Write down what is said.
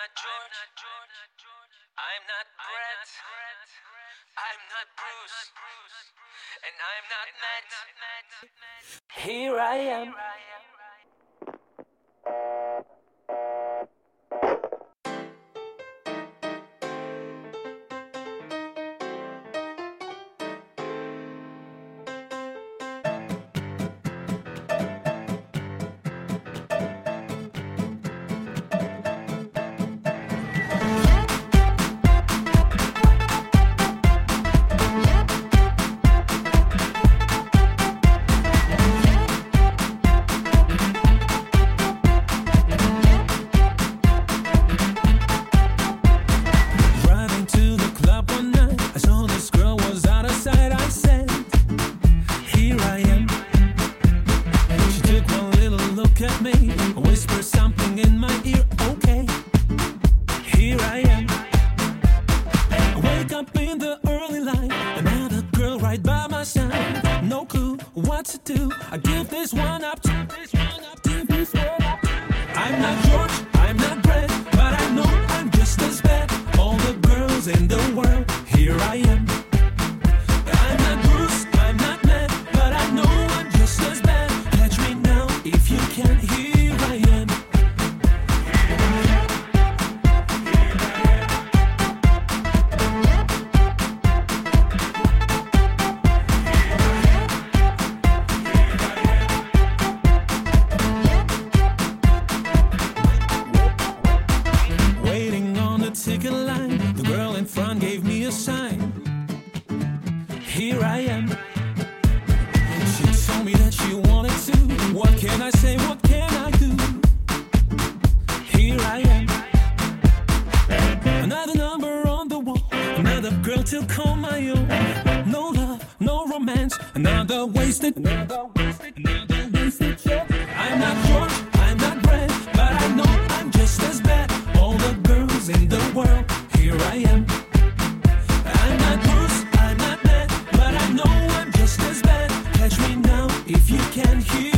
not George. I'm not Brett. I'm not Bruce. And I'm not Matt. Here I am. I'm not George, I'm not Brett, but I know I'm just as bad. All the girls in the world, here I am. I'm not Bruce, I'm not Matt, but I know I'm just as bad. Catch me now if you can, here I am. Ticket line, the girl in front gave me a sign. Here I am. She told me that she wanted to. What can I say? What can I do? Here I am. Another number on the wall. Another girl to call my own. No love, no romance. Another wasted joke. I'm not George, I'm not Brett, but I know I'm just as bad. All the girls in the world, here I am. I'm not Bruce, I'm not Matt, but I know I'm just as bad. Catch me now if you can hear.